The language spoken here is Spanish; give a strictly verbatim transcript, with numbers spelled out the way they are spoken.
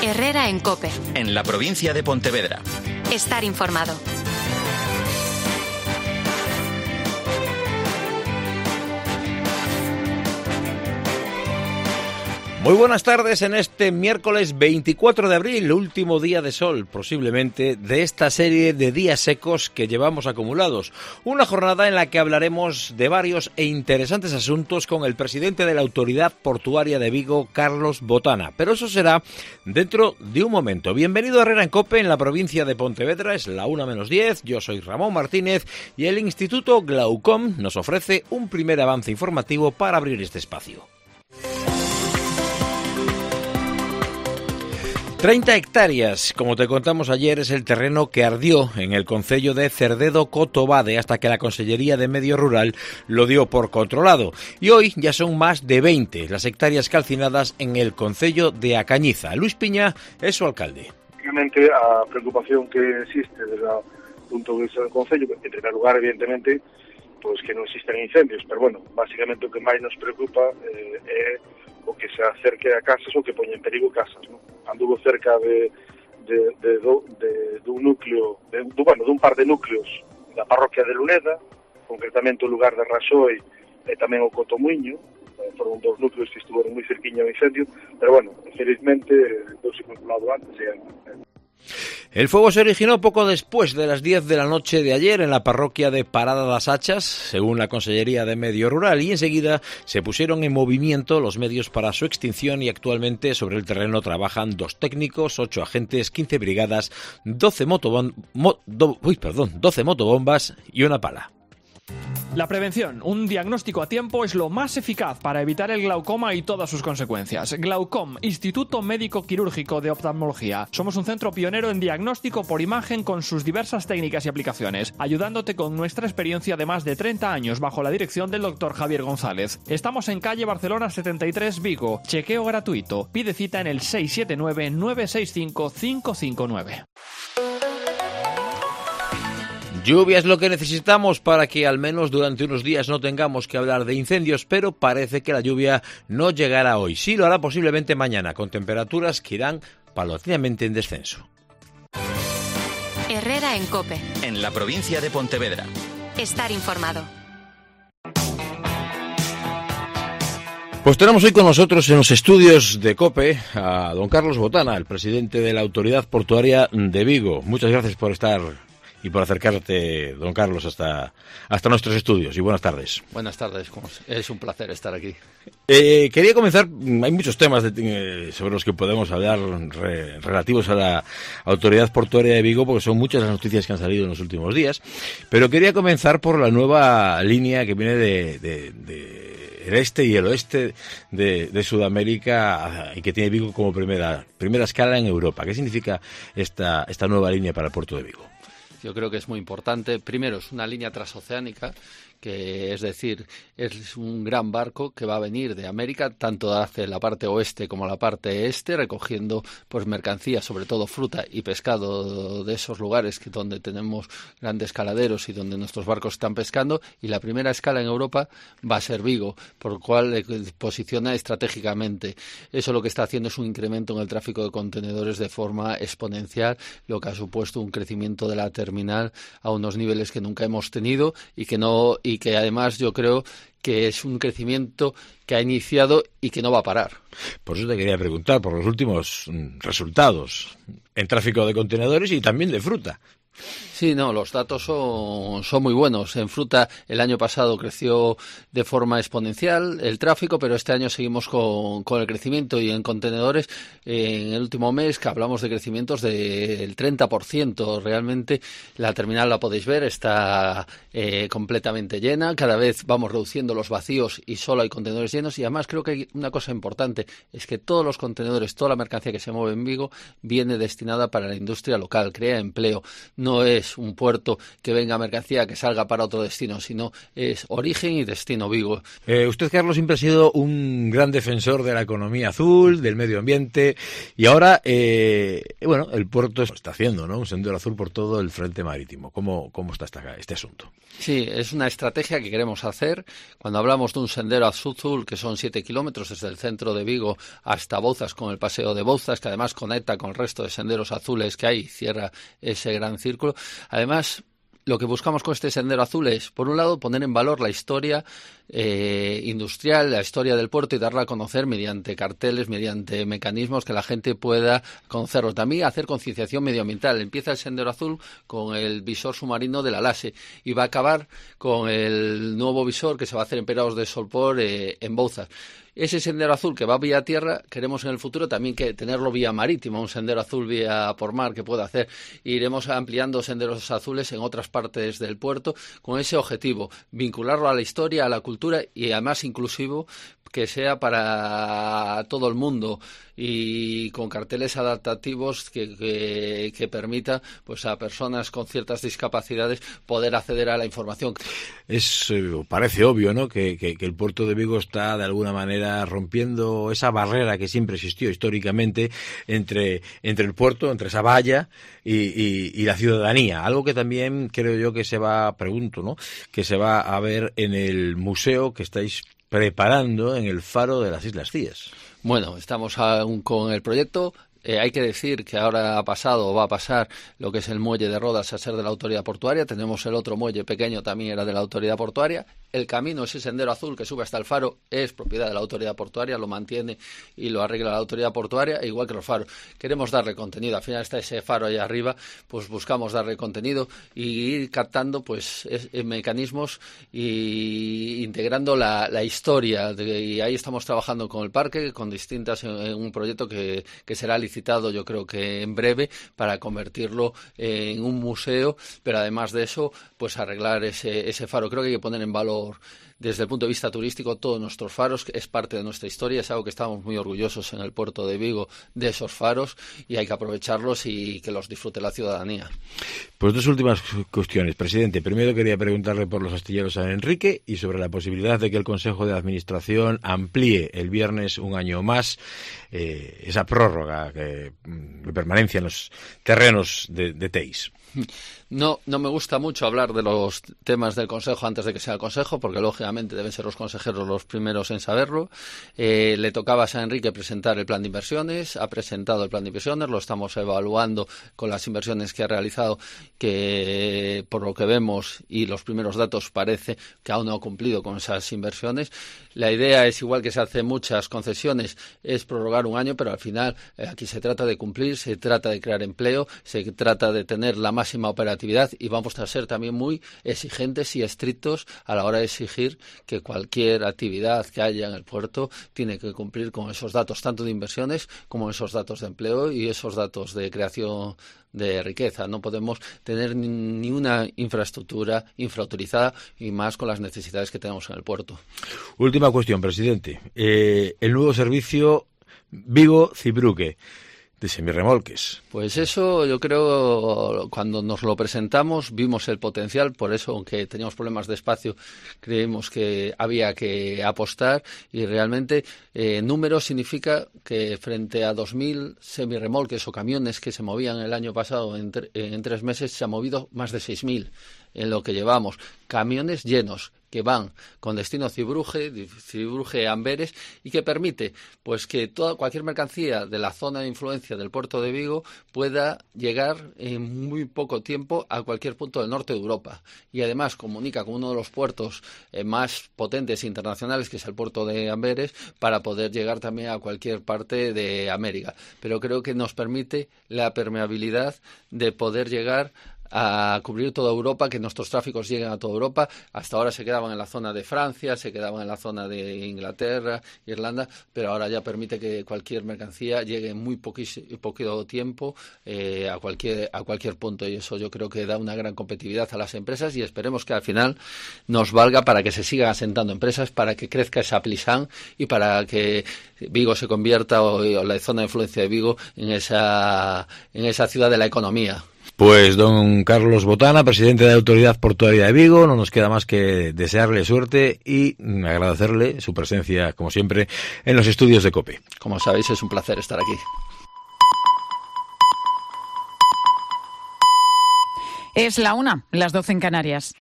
Herrera en COPE. En la provincia de Pontevedra. Estar informado. Muy buenas tardes en este miércoles veinticuatro de abril, último día de sol, posiblemente, de esta serie de días secos que llevamos acumulados. Una jornada en la que hablaremos de varios e interesantes asuntos con el presidente de la Autoridad Portuaria de Vigo, Carlos Botana. Pero eso será dentro de un momento. Bienvenido a Herrera en COPE en la provincia de Pontevedra, es la una menos diez, yo soy Ramón Martínez y el Instituto Glaucom nos ofrece un primer avance informativo para abrir este espacio. treinta hectáreas, como te contamos ayer, es el terreno que ardió en el concello de Cerdedo-Cotobade hasta que la Consellería de Medio Rural lo dio por controlado. Y hoy ya son más de veinte las hectáreas calcinadas en el concello de A Cañiza. Luis Piña es su alcalde. Realmente a preocupación que existe desde o punto de vista do concello, en primer lugar, evidentemente, pues que non existan incendios, pero bueno, básicamente o que máis nos preocupa eh, é o que se acerque a casas ou que poña en perigo casas, ¿no? Anduvo cerca de, de, de, de, de un núcleo, de, de, bueno, dun par de núcleos da parroquia de Luneda, concretamente o lugar de Raxoi e tamén o Cotomuiño, eh, foron dos núcleos que estuveron moi cerquiño ao incendio, pero bueno, felizmente, douse calculado antes e eh, El fuego se originó poco después de las diez de la noche de ayer en la parroquia de Parada das Achas, según la Consellería de Medio Rural, y enseguida se pusieron en movimiento los medios para su extinción y actualmente sobre el terreno trabajan dos técnicos, ocho agentes, quince brigadas, doce motobom- mo- do- uy, perdón, doce motobombas y una pala. La prevención, un diagnóstico a tiempo, es lo más eficaz para evitar el glaucoma y todas sus consecuencias. Glaucom, Instituto Médico Quirúrgico de Oftalmología. Somos un centro pionero en diagnóstico por imagen con sus diversas técnicas y aplicaciones, ayudándote con nuestra experiencia de más de treinta años bajo la dirección del doctor Javier González. Estamos en calle Barcelona setenta y tres, Vigo. Chequeo gratuito. Pide cita en el seis siete nueve, nueve seis cinco, cinco cinco nueve. Lluvia es lo que necesitamos para que al menos durante unos días no tengamos que hablar de incendios, pero parece que la lluvia no llegará hoy. Sí lo hará posiblemente mañana, con temperaturas que irán paulatinamente en descenso. Herrera en COPE. En la provincia de Pontevedra. Estar informado. Pues tenemos hoy con nosotros en los estudios de COPE a don Carlos Botana, el presidente de la Autoridad Portuaria de Vigo. Muchas gracias por estar y por acercarte, don Carlos, hasta, hasta nuestros estudios. Y buenas tardes. Buenas tardes, es un placer estar aquí. Eh, quería comenzar, hay muchos temas de, eh, sobre los que podemos hablar re, relativos a la Autoridad Portuaria de Vigo, porque son muchas las noticias que han salido en los últimos días, pero quería comenzar por la nueva línea que viene de... de, de el este y el oeste de, de Sudamérica y que tiene Vigo como primera, primera escala en Europa. ¿Qué significa esta, esta nueva línea para el puerto de Vigo? Yo creo que es muy importante. Primero, es una línea transoceánica, que es decir, es un gran barco que va a venir de América, tanto hacia la parte oeste como la parte este, recogiendo pues mercancías, sobre todo fruta y pescado de esos lugares que donde tenemos grandes caladeros y donde nuestros barcos están pescando, y la primera escala en Europa va a ser Vigo, por lo cual eh, posiciona estratégicamente. Eso lo que está haciendo es un incremento en el tráfico de contenedores de forma exponencial, lo que ha supuesto un crecimiento de la terminal a unos niveles que nunca hemos tenido y que no y que además yo creo que es un crecimiento que ha iniciado y que no va a parar. Por eso te quería preguntar por los últimos resultados en tráfico de contenedores y también de fruta. Sí, no, los datos son, son muy buenos. En fruta el año pasado creció de forma exponencial el tráfico, pero este año seguimos con, con el crecimiento, y en contenedores eh, en el último mes que hablamos de crecimientos del treinta por ciento. Realmente la terminal, la podéis ver, está eh, completamente llena. Cada vez vamos reduciendo los vacíos y solo hay contenedores llenos, y además creo que hay una cosa importante, es que todos los contenedores, toda la mercancía que se mueve en Vigo viene destinada para la industria local, crea empleo. No no es un puerto que venga mercancía que salga para otro destino, sino es origen y destino Vigo. Eh, usted, Carlos, siempre ha sido un gran defensor de la economía azul, del medio ambiente, y ahora, eh, bueno, el puerto está haciendo, ¿no?, un sendero azul por todo el frente marítimo. ¿Cómo, cómo está esta, este asunto? Sí, es una estrategia que queremos hacer. Cuando hablamos de un sendero azul, que son siete kilómetros desde el centro de Vigo hasta Bouzas, con el paseo de Bouzas, que además conecta con el resto de senderos azules que hay y cierra ese gran círculo. Además, lo que buscamos con este sendero azul es, por un lado, poner en valor la historia eh, industrial, la historia del puerto y darla a conocer mediante carteles, mediante mecanismos que la gente pueda conocerlo. También hacer concienciación medioambiental. Empieza el sendero azul con el visor submarino de la LASE y va a acabar con el nuevo visor que se va a hacer en Peraos de Solpor eh, en Bouzas. Ese sendero azul que va vía tierra, queremos en el futuro también que tenerlo vía marítima, un sendero azul vía por mar que pueda hacer. Iremos ampliando senderos azules en otras partes del puerto con ese objetivo, vincularlo a la historia, a la cultura y además inclusivo, que sea para todo el mundo y con carteles adaptativos que, que, que permita pues a personas con ciertas discapacidades poder acceder a la información. Es eh, parece obvio, ¿no?, que, que, que el puerto de Vigo está de alguna manera rompiendo esa barrera que siempre existió históricamente entre, entre el puerto, entre esa valla y, y, y la ciudadanía. Algo que también creo yo que se va, pregunto, ¿no?, que se va a ver en el museo que estáis preparando en el faro de las Islas Cíes. Bueno, estamos aún con el proyecto. Eh, hay que decir que ahora ha pasado o va a pasar lo que es el muelle de Rodas a ser de la autoridad portuaria. Tenemos el otro muelle pequeño, también era de la autoridad portuaria. El camino, ese sendero azul que sube hasta el faro, es propiedad de la autoridad portuaria, lo mantiene y lo arregla la autoridad portuaria, igual que los faros. Queremos darle contenido. Al final está ese faro ahí arriba, pues buscamos darle contenido y ir captando pues es, es mecanismos y integrando la, la historia. De, y ahí estamos trabajando con el parque, con distintas, en, en un proyecto que, que será licitado yo creo que en breve para convertirlo en un museo, pero además de eso, pues arreglar ese, ese faro. Creo que hay que poner en valor desde el punto de vista turístico todos nuestros faros, que es parte de nuestra historia, es algo que estamos muy orgullosos en el puerto de Vigo de esos faros y hay que aprovecharlos y que los disfrute la ciudadanía. Pues dos últimas cuestiones, presidente. Primero quería preguntarle por los astilleros San Enrique y sobre la posibilidad de que el Consejo de Administración amplíe el viernes un año más eh, esa prórroga que, de permanencia en los terrenos de, de Teis. No, no me gusta mucho hablar de los temas del Consejo antes de que sea el Consejo, porque lógicamente deben ser los consejeros los primeros en saberlo. Eh, le tocaba a San Enrique presentar el plan de inversiones, ha presentado el plan de inversiones, lo estamos evaluando con las inversiones que ha realizado, que por lo que vemos y los primeros datos parece que aún no ha cumplido con esas inversiones. La idea es, igual que se hacen muchas concesiones, es prorrogar un año, pero al final eh, aquí se trata de cumplir, se trata de crear empleo, se trata de tener la máxima operatividad y vamos a ser también muy exigentes y estrictos a la hora de exigir que cualquier actividad que haya en el puerto tiene que cumplir con esos datos, tanto de inversiones como esos datos de empleo y esos datos de creación de riqueza. No podemos tener ni una infraestructura infrautilizada y más con las necesidades que tenemos en el puerto. Última cuestión, presidente. Eh, el nuevo servicio Vigo-Zeebrugge de semirremolques. Pues eso, yo creo, cuando nos lo presentamos vimos el potencial, por eso, aunque teníamos problemas de espacio, creímos que había que apostar y realmente eh, número significa que frente a dos mil semirremolques o camiones que se movían el año pasado en, tre- en tres meses, se ha movido más de seis mil en lo que llevamos. Camiones llenos que van con destino Zeebrugge, Zeebrugge Amberes, y que permite pues que toda cualquier mercancía de la zona de influencia del puerto de Vigo pueda llegar en muy poco tiempo a cualquier punto del norte de Europa. Y además comunica con uno de los puertos eh, más potentes internacionales, que es el puerto de Amberes, para poder llegar también a cualquier parte de América. Pero creo que nos permite la permeabilidad de poder llegar a cubrir toda Europa, que nuestros tráficos lleguen a toda Europa. Hasta ahora se quedaban en la zona de Francia, se quedaban en la zona de Inglaterra, Irlanda, pero ahora ya permite que cualquier mercancía llegue en muy poquito tiempo eh, a cualquier a cualquier punto, y eso yo creo que da una gran competitividad a las empresas y esperemos que al final nos valga para que se sigan asentando empresas, para que crezca esa Plisan y para que Vigo se convierta, o, o la zona de influencia de Vigo, en esa en esa ciudad de la economía. Pues don Carlos Botana, presidente de la Autoridad Portuaria de Vigo, no nos queda más que desearle suerte y agradecerle su presencia, como siempre, en los estudios de COPE. Como sabéis, es un placer estar aquí. Es la una, las doce en Canarias.